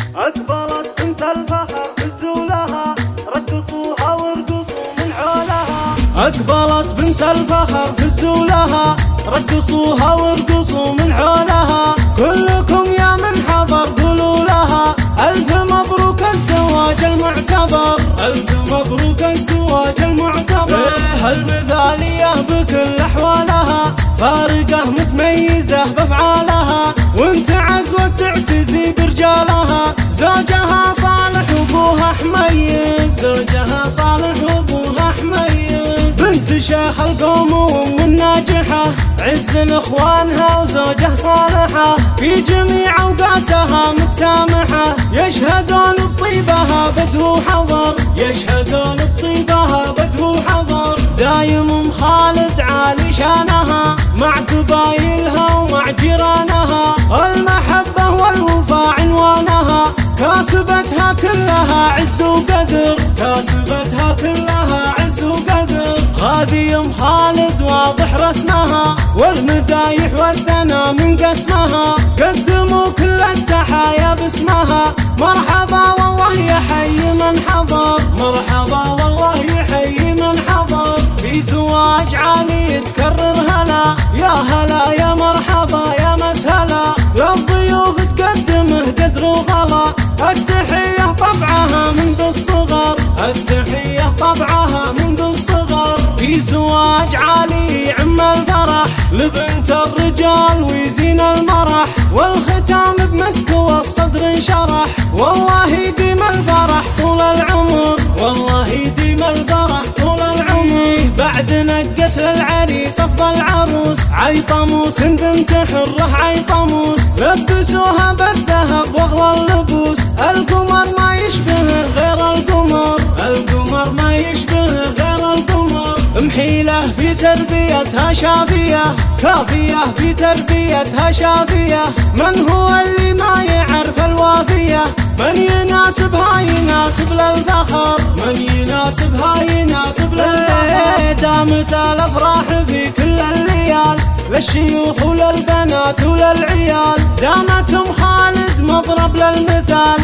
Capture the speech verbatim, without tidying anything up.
أقبلت بنت الفخر هزوا لها رقصوها وارقصوا من حولها. أقبلت بنت الفخر هزوا لها رقصوها وارقصوا من حولها. كلكم يا من حضر قولوا لها ألف مبروك الزواج المعتبر، ألف مبروك الزواج المعتبر. هالمثالية بكل أحوالها فارقة متميزة بأفعالها، وانت عزوة تعتزي برجالها. زوجها صالح وابوها حميد، زوجها صالح وابوها حميد. بنت شيخ القوم والناجحة عز لاخوانها وزوجها صالحة، في جميع اوقاتها متسامحة. يشهدون بطيبها بدو حضر، يشهدون بطيبها بدو حضر. دايم خالد عالي شانها مع قبايلها ومع جيرانها. المحبة والوفاء عنوانها، كاسبتها كلها عز وقدر، كاسبتها كلها عز وقدر. هذه ام خالد واضح رسمها، والمدايح والثنى من قسمها. قدموا كل التحايا باسمها، مرحبا والله يحيي من حضر، مرحبا والله يحيي من حضر. في زواج عالي يتكرر هلا، يا هلا يا مرحبا يا مسهلا. للضيوف تقدمه قدر وغلا، التحية طبعها منذ الصغر، التحية طبعها منذ الصغر. في زواج عالي يعم الفرح لبنت الرجال ويزين المرح، والختام بمسك والصدر انشرح. والله يديم الفرح طول العمر، والله يديم الفرح طول العمر. بعد نقت للعريس افضل عروس، عيطموس بنت حره عيطموس. لبسوها بالذهب واغلى اللبوس، القمر ما يشبهه غير القمر، القمر ما يشبهه غير القمر. محيله في تربيتها شافيه، كافيه في تربيتها شافيه. من هو اللي ما يعرف الوافيه؟ من يناسبها يناسب للفخر، من يناسبها يناسب للفخر. دامت الافراح في كل الليال، للشيوخ وللبنات وللعيال. دامت ام خالد مضرب للمثال،